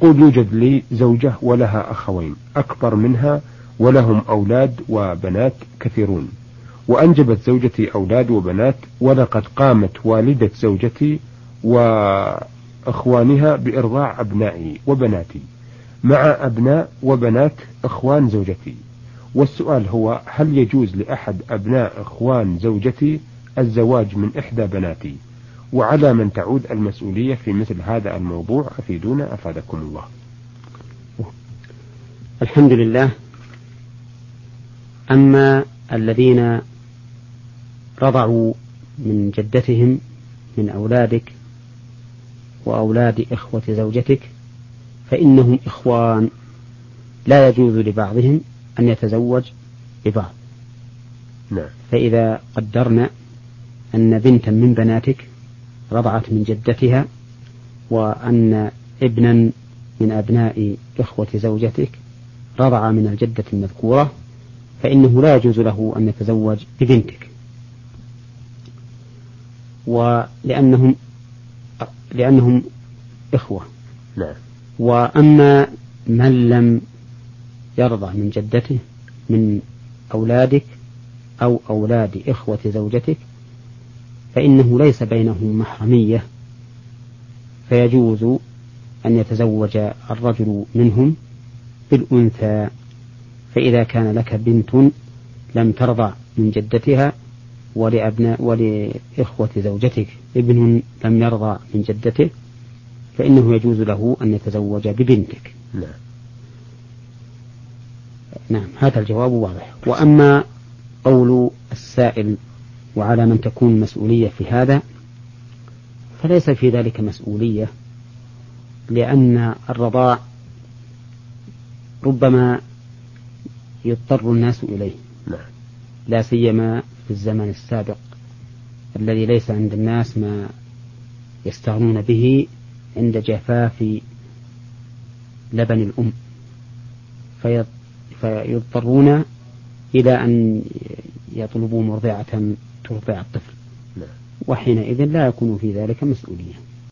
قل يوجد لي زوجة ولها أخوين أكبر منها ولهم أولاد وبنات كثيرون، وأنجبت زوجتي أولاد وبنات، ولقد قامت والدة زوجتي وإخوانها بإرضاع أبنائي وبناتي مع أبناء وبنات إخوان زوجتي. والسؤال هو: هل يجوز لأحد أبناء إخوان زوجتي الزواج من إحدى بناتي؟ وعلى من تعود المسؤولية في مثل هذا الموضوع؟ أفيدونا أفادكم الله. الحمد لله. أما الذين رضعوا من جدتهم من أولادك وأولاد إخوة زوجتك فإنهم إخوان، لا يجوز لبعضهم أن يتزوج ببعض. فإذا قدرنا أن بنتا من بناتك رضعت من جدتها، وأن ابنا من أبناء إخوة زوجتك رضع من الجدة المذكورة، فإنه لا يجوز له أن يتزوج ببنتك، لأنهم إخوة. وأما من لم يرضع من جدته من أولادك أو أولاد إخوة زوجتك فإنه ليس بينهم محرمية، فيجوز أن يتزوج الرجل منهم بالأنثى. فإذا كان لك بنت لم ترضع من جدتها ولإخوة زوجتك ابن لم يرضع من جدته فإنه يجوز له أن يتزوج ببنتك. نعم، هذا الجواب واضح. وأما قول السائل وعلى من تكون مسؤولية في هذا، فليس في ذلك مسؤولية، لأن الرضاع ربما يضطر الناس إليه، لا سيما في الزمن السابق الذي ليس عند الناس ما يستغنون به عند جفاف لبن الأم، فيضطرون إلى أن يطلبوا مرضعة ترضع الطفل، وحينئذ لا يكون في ذلك مسؤولية.